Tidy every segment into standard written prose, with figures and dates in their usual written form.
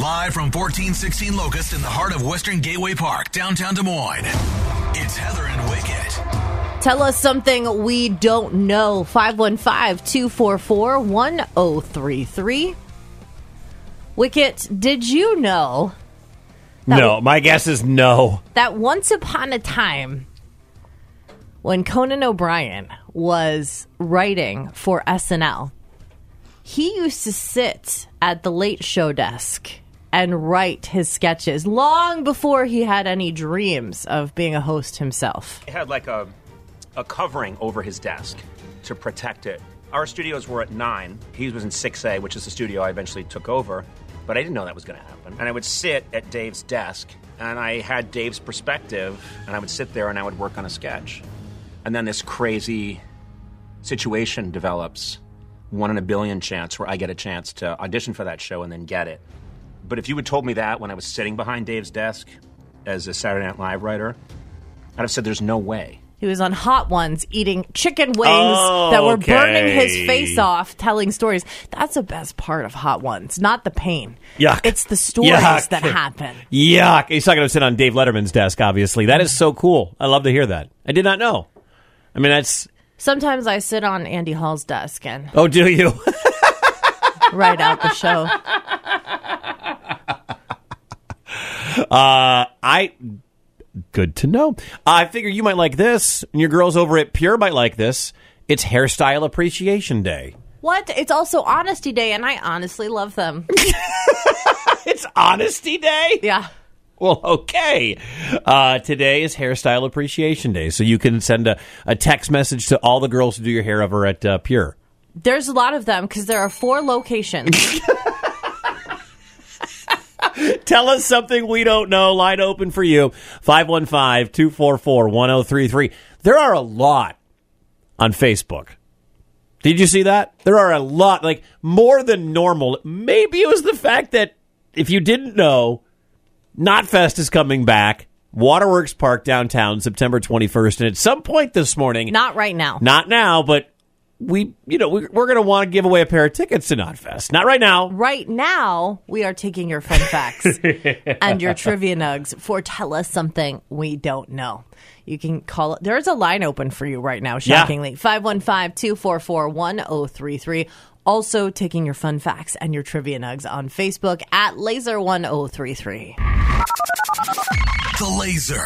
Live from 1416 Locust in the heart of Western Gateway Park, downtown Des Moines. It's Heather and Wicket. Tell us something we don't know. 515-244-1033. Wicket, did you know? No, my guess is no. That once upon a time, when Conan O'Brien was writing for SNL, he used to sit at the Late Show desk and write his sketches long before he had any dreams of being a host himself. He had like a covering over his desk to protect it. Our studios were at 9. He was in 6A, which is the studio I eventually took over. But I didn't know that was going to happen. And I would sit at Dave's desk, and I had Dave's perspective, and I would sit there and I would work on a sketch. And then this crazy situation develops, 1 in a billion chance, where I get a chance to audition for that show and then get it. But if you had told me that when I was sitting behind Dave's desk as a Saturday Night Live writer, I'd have said there's no way. He was on Hot Ones eating chicken wings that were burning his face off, telling stories. That's the best part of Hot Ones, not the pain. Yuck. It's the stories that happen. Yuck. He's not going to sit on Dave Letterman's desk, obviously. That is so cool. I love to hear that. I did not know. I mean, that's... Sometimes I sit on Andy Hall's desk and... Oh, do you? write out the show. Good to know. I figure you might like this, and your girls over at Pure might like this. It's Hairstyle Appreciation Day. What? It's also Honesty Day, and I honestly love them. It's Honesty Day? Yeah. Well, okay. Today is Hairstyle Appreciation Day, so you can send a text message to all the girls who do your hair over at Pure. There's a lot of them, because there are 4 locations. Tell us something we don't know. Line open for you. 515-244-1033. There are a lot on Facebook. Did you see that? There are a lot, like more than normal. Maybe it was the fact that if you didn't know, Knotfest is coming back. Waterworks Park downtown, September 21st. And at some point this morning. Not right now. Not now, but we're going to want to give away a pair of tickets to Knotfest. Not right now. Right now, we are taking your fun facts and your trivia nugs for Tell Us Something We Don't Know. You can call it. There's a line open for you right now, shockingly. 515-244-1033. Also taking your fun facts and your trivia nugs on Facebook at Laser1033. The Laser.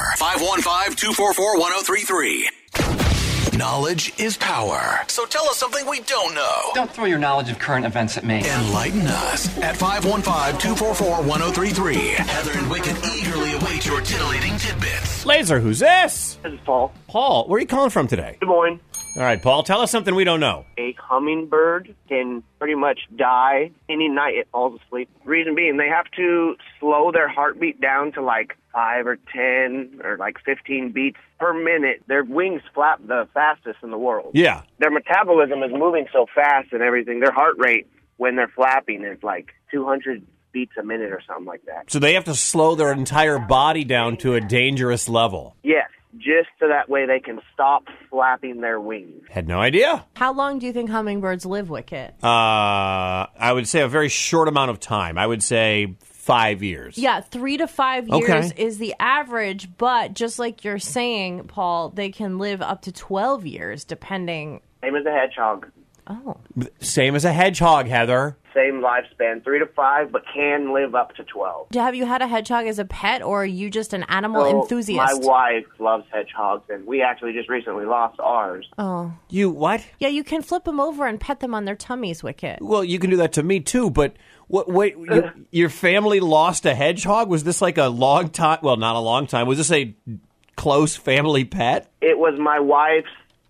515-244-1033. Knowledge is power. So tell us something we don't know. Don't throw your knowledge of current events at me. Enlighten us at 515-244-1033. Heather and Wicket eagerly await your titillating tidbits. Laser, who's this? This is Paul. Paul, where are you calling from today? Des Moines. All right, Paul, tell us something we don't know. A hummingbird can pretty much die any night it falls asleep. Reason being, they have to slow their heartbeat down to like 5 or 10 or like 15 beats per minute. Their wings flap the fastest in the world. Yeah. Their metabolism is moving so fast and everything. Their heart rate when they're flapping is like 200 beats a minute or something like that. So they have to slow their entire body down to a dangerous level. Yes, just so that way they can stop flapping their wings. Had no idea. How long do you think hummingbirds live, Wicket? I would say a very short amount of time. I would say 5 years. Yeah, 3 to 5 years is the average, but just like you're saying, Paul, they can live up to 12 years depending. Same as a hedgehog. Oh. Same as a hedgehog, Heather. Same lifespan, 3 to 5, but can live up to 12. Have you had a hedgehog as a pet, or are you just an animal So, enthusiast? My wife loves hedgehogs, and we actually just recently lost ours. Oh. You what? Yeah, you can flip them over and pet them on their tummies, Wicket. Well, you can do that to me too, but wait, your family lost a hedgehog? Was this like a long time? Well, not a long time. Was this a close family pet? It was my wife's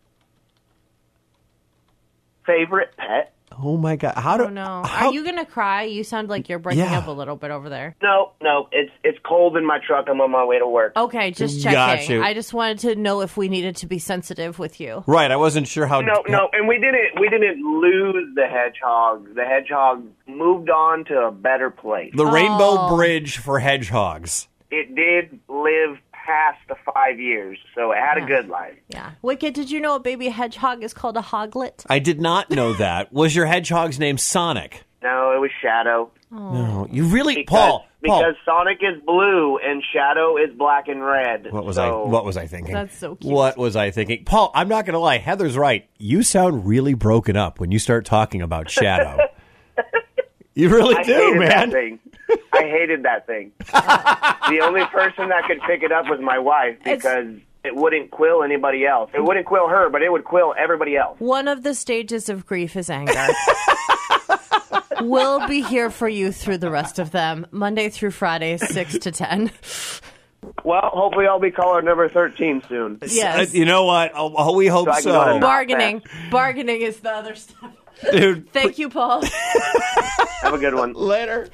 favorite pet. Oh my God! Oh no! Are you gonna cry? You sound like you're breaking up a little bit over there. No, it's cold in my truck. I'm on my way to work. Okay, just checking. Got you. I just wanted to know if we needed to be sensitive with you. Right, I wasn't sure how. No, and we didn't lose the hedgehog. The hedgehog moved on to a better place. The Rainbow Bridge for hedgehogs. It did live past the 5 years, so it had a good life. Yeah. Wicket, did you know a baby hedgehog is called a hoglet? I did not know that. Was your hedgehog's name Sonic? No, it was Shadow. No, you really, Paul. Because Sonic is blue and Shadow is black and red. What was I thinking? That's so cute. What was I thinking? Paul, I'm not going to lie. Heather's right. You sound really broken up when you start talking about Shadow. You really do, man. That thing. I hated that thing. The only person that could pick it up was my wife because it wouldn't quill anybody else. It wouldn't quill her, but it would quill everybody else. One of the stages of grief is anger. We'll be here for you through the rest of them, Monday through Friday, 6 to 10. Well, hopefully I'll be caller number 13 soon. Yes. You know what? We hope So I can go so. to Bargaining. Bargaining is the other stuff. Dude, Thank you, Paul. Have a good one. later.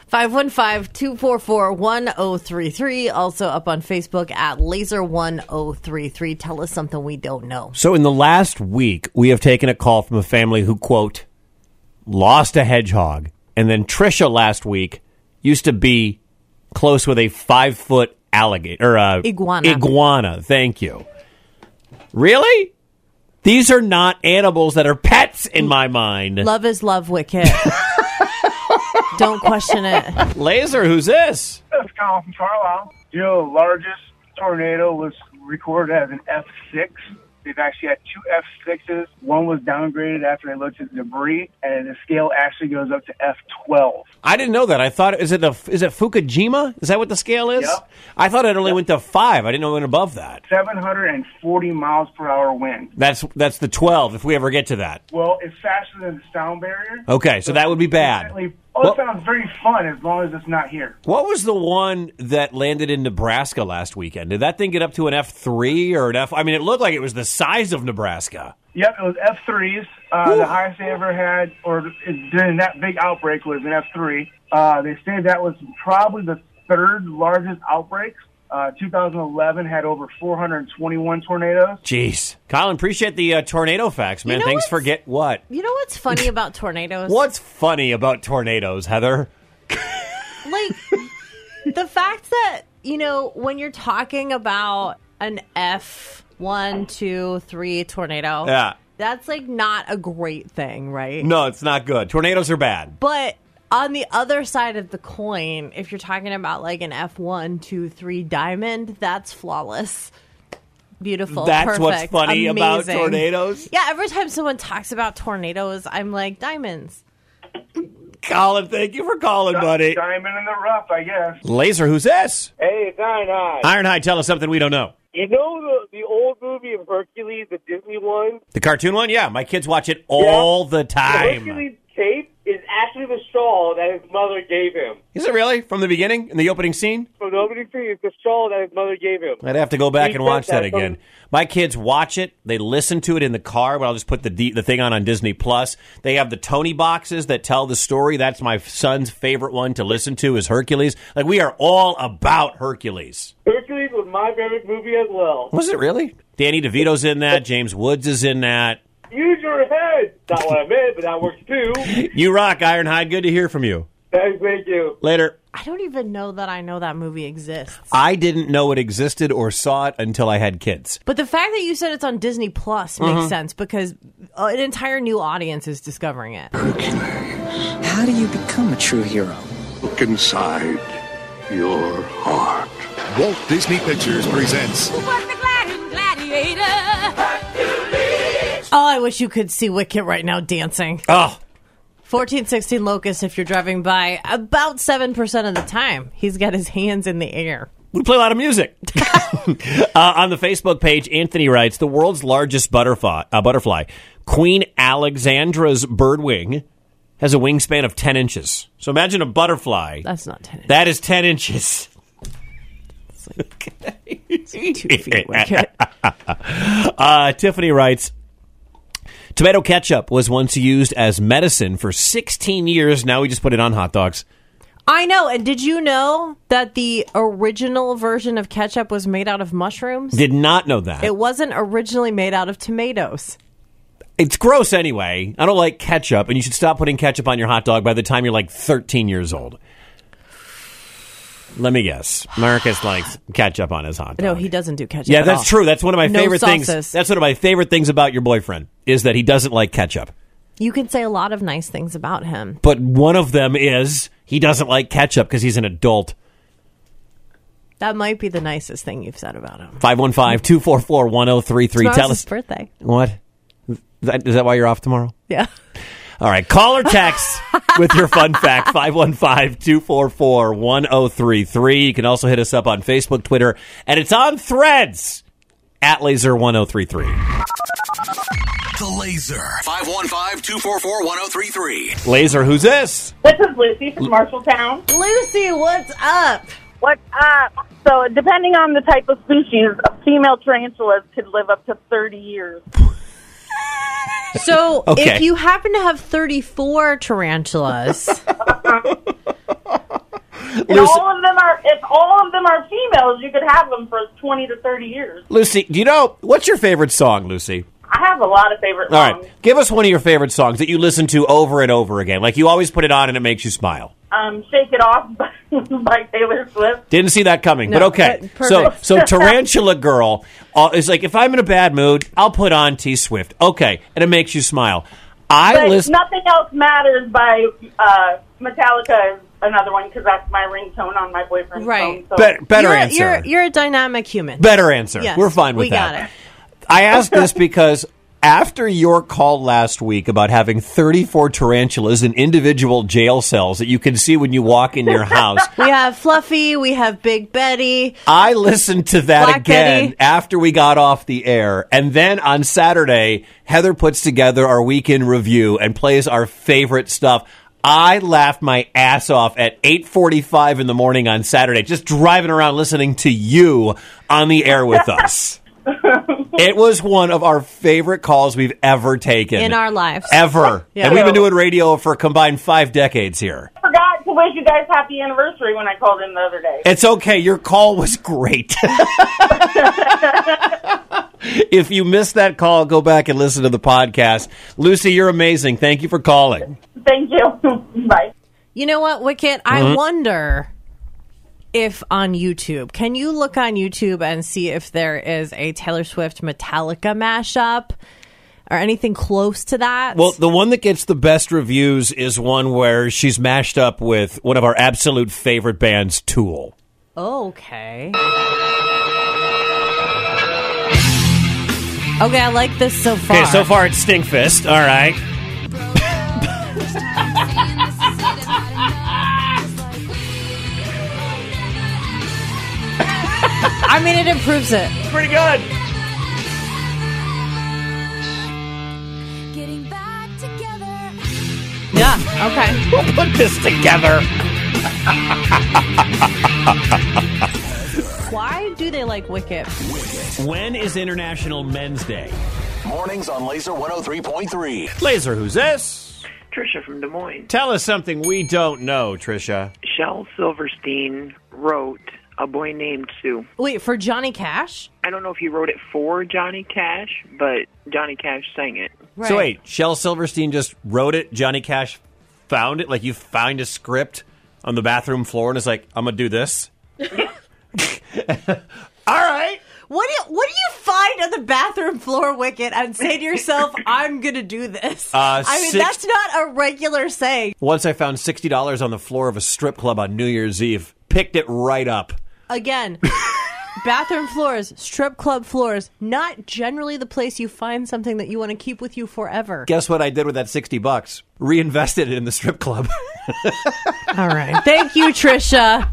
515-244-1033. Also up on Facebook at Laser1033. Tell us something we don't know. So in the last week, we have taken a call from a family who, quote, lost a hedgehog. And then Trisha last week used to be close with a 5-foot alligator. Or Iguana. Iguana. Thank you. Really? These are not animals that are pets in my mind. Love is love, Wicket. Don't question it. Laser, who's this? That's Colin from Carlisle. You know, the largest tornado was recorded as an F6. They've actually had 2 F6s. One was downgraded after they looked at the debris, and the scale actually goes up to F12. I didn't know that. I thought, is it Fukushima? Is that what the scale is? Yep. I thought it only went to 5. I didn't know it went above that. 740 miles per hour wind. That's the 12, if we ever get to that. Well, it's faster than the sound barrier. Okay, so that would be bad. It sounds very fun as long as it's not here. What was the one that landed in Nebraska last weekend? Did that thing get up to an F3 or an F? I mean, it looked like it was the size of Nebraska. Yep, it was F3s. The highest they ever had, or during that big outbreak, was an F3. They say that was probably the third largest outbreak. 2011 had over 421 tornadoes. Jeez. Colin, appreciate the tornado facts, man. You know Thanks for what? You know what's funny about tornadoes? What's funny about tornadoes, Heather? Like, the fact that, you know, when you're talking about an F1, 2, 3 tornado, Yeah. that's, like, not a great thing, right? No, it's not good. Tornadoes are bad. But on the other side of the coin, if you're talking about, like, an F1, 2, 3 diamond, that's flawless. Beautiful. That's perfect, what's funny about amazing. tornadoes? Yeah, every time someone talks about tornadoes, I'm like, diamonds. Colin, thank you for calling, buddy. Diamond in the rough, I guess. Laser, who's this? Hey, it's Ironhide. Ironhide, tell us something we don't know. You know the old movie of Hercules, the Disney one? The cartoon one? Yeah, my kids watch it all the The time. Hercules cape is actually the shawl that his mother gave him. Is it really? From the beginning? In the opening scene? From the opening scene, it's the shawl that his mother gave him. I'd have to go back He and watch said that that again. My kids watch it. They listen to it in the car, but I'll just put the thing on Disney Plus. They have the Tony boxes that tell the story. That's my son's favorite one to listen to is Hercules. Like, we are all about Hercules. Hercules was my favorite movie as well. Was it really? Danny DeVito's in that. James Woods is in that. Use your head. Not what I meant, but that works too. You rock, Ironhide. Good to hear from you. Thank you. Later. I don't even know that I know that movie exists. I didn't know it existed or saw it until I had kids. But the fact that you said it's on Disney Plus makes sense because an entire new audience is discovering it. How do you become a true hero? Look inside your heart. Walt Disney Pictures presents Oh, I wish you could see Wicket right now dancing. Oh, 1416 Locust, if you're driving by, about 7% of the time, he's got his hands in the air. we play a lot of music. On the Facebook page, Anthony writes, the world's largest butterfly, Queen Alexandra's birdwing, has a wingspan of 10 inches. So imagine a butterfly. That's not 10 inches. That is 10 inches. It's 2 feet, Wicket. Tiffany writes, tomato ketchup was once used as medicine for 16 years. Now we just put it on hot dogs. I know. And did you know that the original version of ketchup was made out of mushrooms? Did not know that. It wasn't originally made out of tomatoes. It's gross anyway. I don't like ketchup, and you should stop putting ketchup on your hot dog by the time you're like 13 years old. Let me guess. Marcus likes ketchup on his hot dog. No, he doesn't do ketchup. Yeah, at that's all. true. That's one of my No favorite things. sauces. That's one of my favorite things about your boyfriend is that he doesn't like ketchup. You can say a lot of nice things about him. But one of them is he doesn't like ketchup because he's an adult. That might be the nicest thing you've said about him. 515-244-1033. Tomorrow's Tell his us. birthday. What? Is that why you're off tomorrow? Yeah. All right. Call or text with your fun fact. 515-244-1033. You can also hit us up on Facebook, Twitter, and it's on Threads at Laser1033. The Laser. 515-244-1033. Laser, who's this? This is Lucy from Marshalltown. Lucy, what's up? What's up? So, depending on the type of species, female tarantulas could live up to 30 years. So, Okay. if you happen to have 34 tarantulas, And all of them are, if all of them are females, you could have them for 20 to 30 years. Lucy, do you know, what's your favorite song, Lucy? I have a lot of favorite All songs. right. Give us one of your favorite songs that you listen to over and over again. Like you always put it on and it makes you smile. Shake It Off by Taylor Swift. Didn't see that coming, No, but okay. but So perfect. Tarantula Girl is like, if I'm in a bad mood, I'll put on T Swift. Okay. And it makes you smile. But Nothing Else Matters by Metallica is another one because that's my ringtone on my boyfriend's Right. phone. So. Better answer. You're a dynamic human. Better answer. Yes, We're fine with we that. got it. I asked this because after your call last week about having 34 tarantulas in individual jail cells that you can see when you walk in your house, We have Fluffy, we have Big Betty. I listened to that Black again Betty. after we got off the air. And then on Saturday, Heather puts together our weekend review and plays our favorite stuff. I laughed my ass off at 8:45 in the morning on Saturday, just driving around listening to you on the air with us. It was one of our favorite calls we've ever taken. In our lives. Ever. Yeah. And we've been doing radio for a combined 5 decades here. I forgot to wish you guys happy anniversary when I called in the other day. It's okay. Your call was great. If you missed that call, go back and listen to the podcast. Lucy, you're amazing. Thank you for calling. Thank you. Bye. You know what, Wicket? Mm-hmm. I wonder if on YouTube, can you look on YouTube and see if there is a Taylor Swift Metallica mashup or anything close to that? Well, the one that gets the best reviews is one where she's mashed up with one of our absolute favorite bands, Tool. Okay. Okay, I like this so far. Okay, so far it's Stinkfist. All right. I mean, it improves it. Pretty good. Yeah, okay. We'll put this together. Why do they like Wicket? When is International Men's Day? Mornings on Laser 103.3. Laser, who's this? Trisha from Des Moines. Tell us something we don't know, Trisha. Shel Silverstein wrote A Boy Named Sue. Wait, for Johnny Cash? I don't know if he wrote it for Johnny Cash, but Johnny Cash sang it. Right. So wait, Shel Silverstein just wrote it, Johnny Cash found it? Like you find a script on the bathroom floor and it's like, I'm going to do this? All right. What do you find on the bathroom floor, Wicket, and say to yourself, I'm going to do this? I mean, that's not a regular saying. Once I found $60 on the floor of a strip club on New Year's Eve. Picked it right up. Again, bathroom floors, strip club floors, not generally the place you find something that you want to keep with you forever. Guess what I did with that $60? Reinvested it in the strip club. All right. Thank you, Trisha.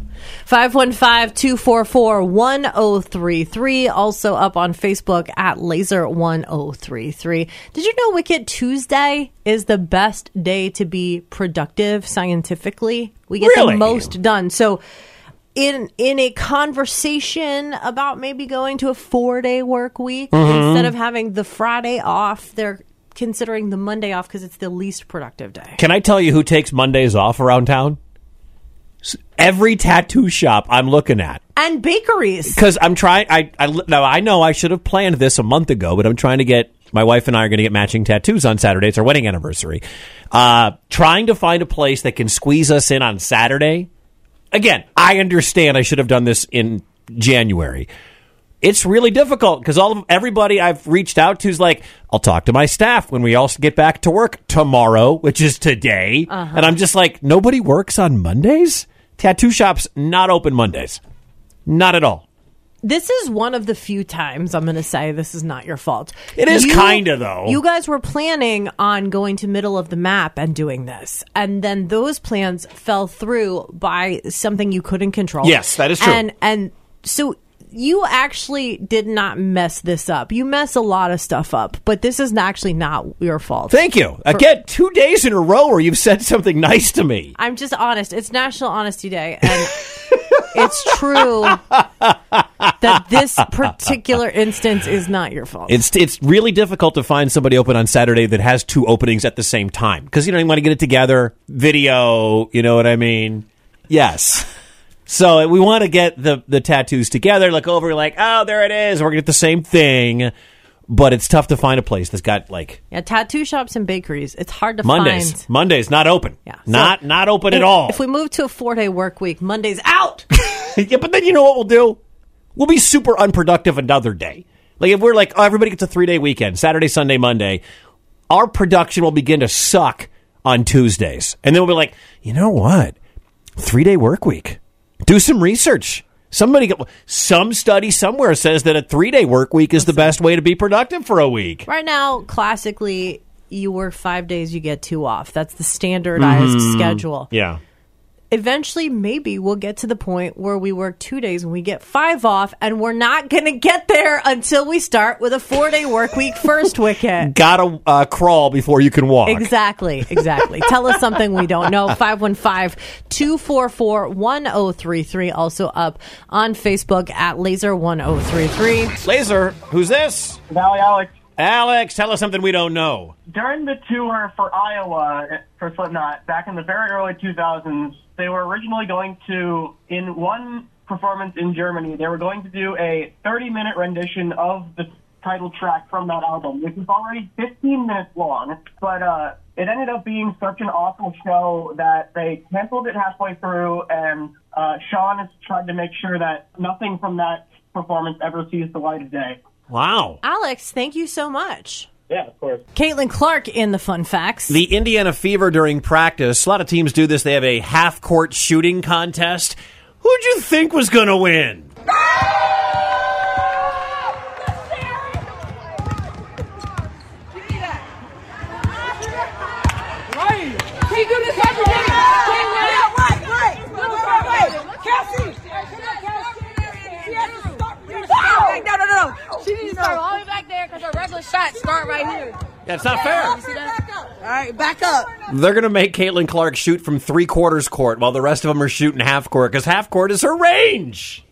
515-244-1033. Also up on Facebook at Laser1033. Did you know Wicked Tuesday is the best day to be productive scientifically? We get Really? the most done. So in a conversation about maybe going to a 4-day work week, instead of having the Friday off, they're considering the Monday off because it's the least productive day. Can I tell you who takes Mondays off around town? Every tattoo shop I'm looking at. And bakeries. Because I'm trying, now I know I should have planned this a month ago, but I'm trying to get, my wife and I are going to get matching tattoos on Saturday. It's our wedding anniversary. Trying to find a place that can squeeze us in on Saturday. Again, I understand I should have done this in January. it's really difficult because everybody I've reached out to is like, I'll talk to my staff when we all get back to work tomorrow, which is today. And I'm just like, nobody works on Mondays? Tattoo shops not open Mondays. Not at all. This is one of the few times I'm going to say this is not your fault. It is kind of, though. You guys were planning on going to middle of the map and doing this. And then those plans fell through by something you couldn't control. Yes, that is true. And so you actually did not mess this up. You mess a lot of stuff up, but this is actually not your fault. Thank you. Again, 2 days in a row where you've said something nice to me. I'm just honest. It's National Honesty Day, and it's true that this particular instance is not your fault. It's really difficult to find somebody open on Saturday that has 2 openings at the same time because you want to get it together, video, you know what I mean? Yes. So we want to get the tattoos together, look over, like, oh, there it is. We're going to get the same thing. But it's tough to find a place that's got, like... Yeah, tattoo shops and bakeries. It's hard to find. Monday's not open. Yeah. Not open at all. If we move to a 4-day work week, Monday's out. Yeah, but then you know what we'll do? We'll be super unproductive another day. Like, if we're like, oh, everybody gets a 3-day weekend, Saturday, Sunday, Monday, our production will begin to suck on Tuesdays. And then we'll be like, you know what? 3-day work week. Do some research. Some study somewhere says that a 3-day work week is the best way to be productive for a week. Right now, classically, you work 5 days, you get 2 off. That's the standardized schedule. Yeah. Eventually, maybe we'll get to the point where we work 2 days and we get 5 off, and we're not going to get there until we start with a 4-day work week first, Wicket. Gotta crawl before you can walk. Exactly. Tell us something we don't know. 515-244-1033. Also up on Facebook at Laser1033. Laser, who's this? Valley Alex. Alex, tell us something we don't know. During the tour for Iowa for Slipknot, back in the very early 2000s, they were originally going to, in one performance in Germany, they were going to do a 30-minute rendition of the title track from that album, which is already 15 minutes long. But it ended up being such an awful show that they canceled it halfway through, and Sean has tried to make sure that nothing from that performance ever sees the light of day. Wow. Alex, thank you so much. Yeah, of course. Caitlin Clark in the fun facts. The Indiana Fever during practice, a lot of teams do this. They have a half-court shooting contest. Who'd you think was going to win? No. She needs to start all the way back there because her regular shots start right here. Yeah, it's not fair. You see that? All right, back up. They're going to make Caitlin Clark shoot from 3/4 court while the rest of them are shooting half court because half court is her range.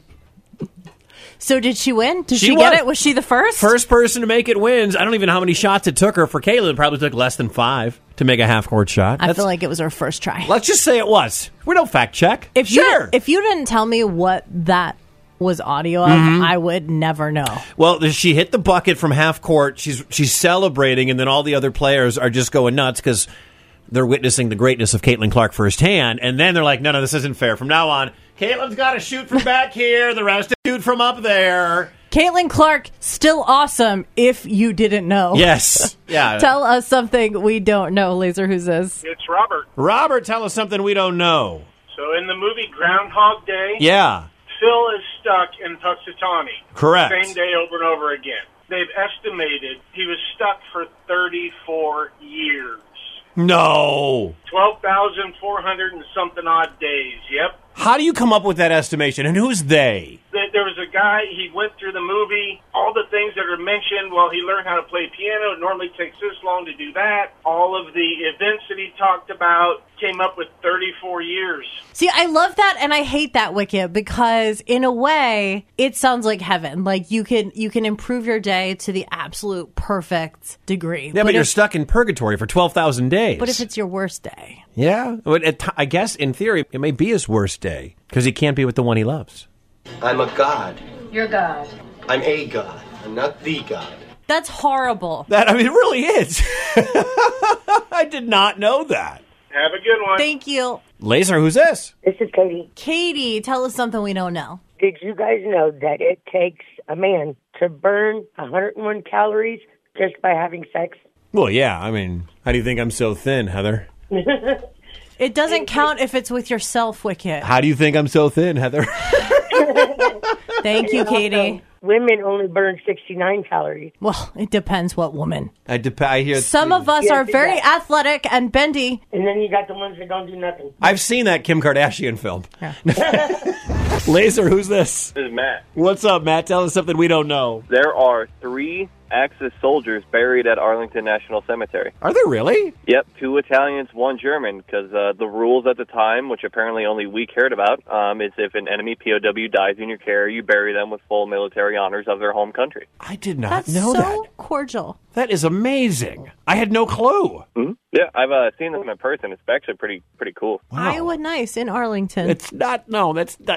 So did she win? Did she get it? Was she the first? First person to make it wins. I don't even know how many shots it took her. For Caitlin, it probably took less than 5 to make a half-court shot. I feel like it was her first try. Let's just say it was. We don't fact check. If you didn't tell me what that was audio of, I would never know. Well, she hit the bucket from half court. She's celebrating, and then all the other players are just going nuts because they're witnessing the greatness of Caitlin Clark firsthand. And then they're like, no, this isn't fair. From now on, Caitlin's got to shoot from back here. The rest shoot from up there. Caitlin Clark, still awesome if you didn't know. Yes. Yeah. Tell us something we don't know. Laser, who's this? It's Robert. Robert, tell us something we don't know. So in the movie Groundhog Day, yeah, Phil is stuck in Puxatawny. Correct. Same day over and over again. They've estimated he was stuck for 34 years. No. 12,400 and something odd days, yep. How do you come up with that estimation, and who's they? There was a guy, he went through the movie, all the things that are mentioned, well, he learned how to play piano, it normally takes this long to do that. All of the events that he talked about came up with 34 years. See, I love that, and I hate that, Wicket, because in a way, it sounds like heaven. Like, you can improve your day to the absolute perfect degree. Yeah, but you're stuck in purgatory for 12,000 days. But if it's your worst day? Yeah. I guess, in theory, it may be his worst day, because he can't be with the one he loves. I'm a god. You're God. I'm a god. I'm not the god. That's horrible. It really is. I did not know that. Have a good one. Thank you. Laser, who's this? This is Katie. Katie, tell us something we don't know. Did you guys know that it takes a man to burn 101 calories just by having sex? Well, yeah. I mean, how do you think I'm so thin, Heather? It doesn't count if it's with yourself, Wicket. How do you think I'm so thin, Heather? Thank you, Katie. Women only burn 69 calories. Well, it depends what woman. I hear some of us are very athletic and bendy. And then you got the ones that don't do nothing. I've seen that Kim Kardashian film. Yeah. Laser, who's this? This is Matt. What's up, Matt? Tell us something we don't know. There are 3 Axis soldiers buried at Arlington National Cemetery. Are there really? Yep, 2 Italians, 1 German, because the rules at the time, which apparently only we cared about, is if an enemy POW dies in your care, you bury them with full military honors of their home country. I did not That's know so that. cordial. That is amazing. I had no clue. Mm-hmm. Yeah, I've seen them in person. It's actually pretty cool. Wow. Iowa Nice in Arlington. It's not, no, that's not.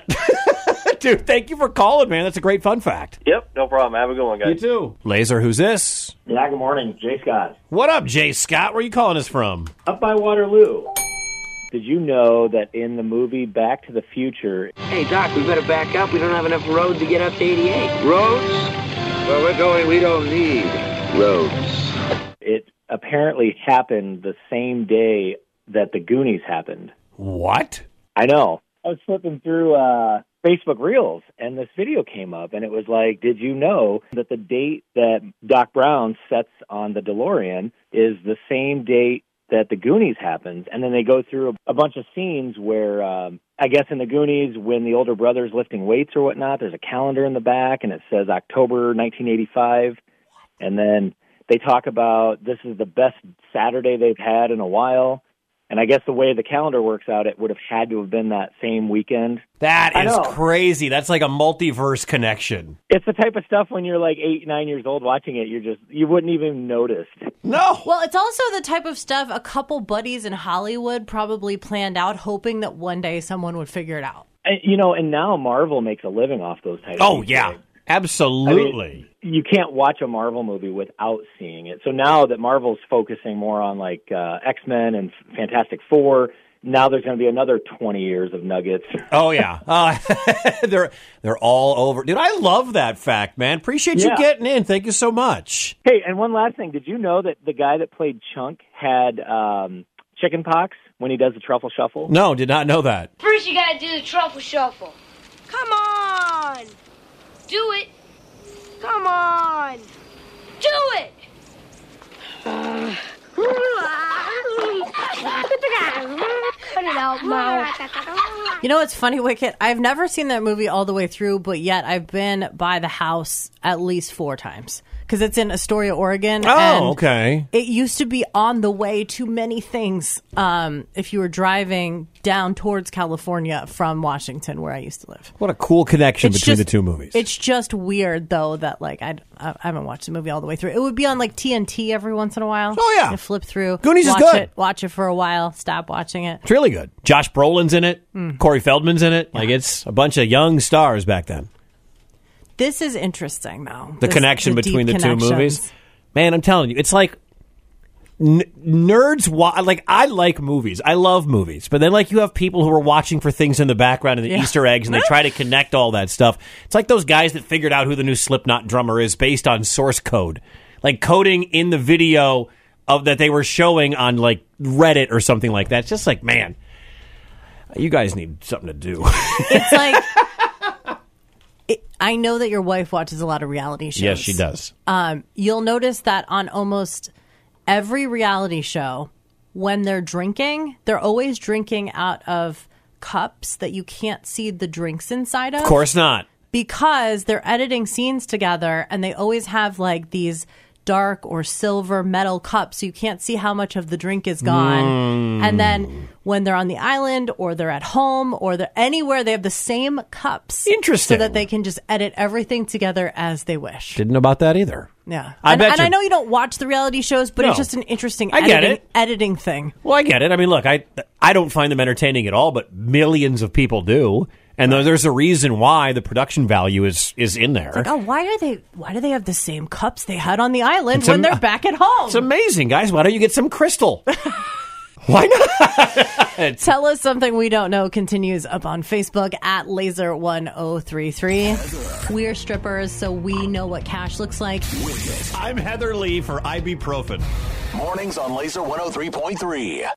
Dude, thank you for calling, man. That's a great fun fact. Yep, no problem. Have a good one, guys. You too. Laser, who's this? Yeah, good morning. Jay Scott. What up, Jay Scott? Where are you calling us from? Up by Waterloo. Did you know that in the movie Back to the Future... Hey, Doc, we better back up. We don't have enough road to get up to 88. Roads? Where we're going, we don't need roads. It apparently happened the same day that the Goonies happened. What? I know. I was flipping through Facebook Reels, and this video came up, and it was like, did you know that the date that Doc Brown sets on the DeLorean is the same date that the Goonies happens? And then they go through a bunch of scenes where, I guess in the Goonies, when the older brother's lifting weights or whatnot, there's a calendar in the back, and it says October 1985, and then they talk about this is the best Saturday they've had in a while. And I guess the way the calendar works out, it would have had to have been that same weekend. That is crazy. That's like a multiverse connection. It's the type of stuff when you're like 8, 9 years old watching it, you wouldn't even notice. No. Well, it's also the type of stuff a couple buddies in Hollywood probably planned out, hoping that one day someone would figure it out. And, and now Marvel makes a living off those types of things. Yeah. Absolutely. I mean, you can't watch a Marvel movie without seeing it. So now that Marvel's focusing more on like X-Men and Fantastic Four, now there's going to be another 20 years of nuggets. Oh yeah, they're all over, dude. I love that fact, man. Appreciate you getting in. Thank you so much. Hey, and one last thing: did you know that the guy that played Chunk had chicken pox when he does the truffle shuffle? No, did not know that. First, you got to do the truffle shuffle. Come on. Do it. Come on. Do it. Cut it out, Mom. You know what's funny, Wicket? I've never seen that movie all the way through, but yet I've been by the house at least 4 times. Because it's in Astoria, Oregon. Oh, okay. It used to be on the way to many things if you were driving down towards California from Washington, where I used to live. What a cool connection between the two movies. It's just weird, though, that like I haven't watched the movie all the way through. It would be on like TNT every once in a while. Oh, yeah. You flip through. Goonies is good. Watch it for a while. Stop watching it. It's really good. Josh Brolin's in it. Corey Feldman's in it. Like, it's a bunch of young stars back then. This is interesting, though. The connection between the two movies. Man, I'm telling you, it's like nerds. Like, I like movies. I love movies. But then, like, you have people who are watching for things in the background and the Easter eggs, and they try to connect all that stuff. It's like those guys that figured out who the new Slipknot drummer is based on source code. Like, coding in the video of that they were showing on, like, Reddit or something like that. It's just like, man, you guys need something to do. It's like... I know that your wife watches a lot of reality shows. Yes, she does. You'll notice that on almost every reality show, when they're drinking, they're always drinking out of cups that you can't see the drinks inside of. Of course not. Because they're editing scenes together, and they always have like these dark or silver metal cups, so you can't see how much of the drink is gone. And then when they're on the island or they're at home or they're anywhere, they have the same cups. Interesting. So that they can just edit everything together as they wish. Didn't know about that either. Yeah. I bet you. I know you don't watch the reality shows, but it's just an interesting editing thing. Well, I get it. I mean, look, I don't find them entertaining at all, but millions of people do. And there's a reason why the production value is in there. It's like, why do they have the same cups they had on the island when they're back at home? It's amazing, guys. Why don't you get some crystal? Why not? Tell us something we don't know continues up on Facebook at Laser1033. We're strippers, so we know what cash looks like. I'm Heather Lee for ibuprofen. Mornings on Laser 103.3.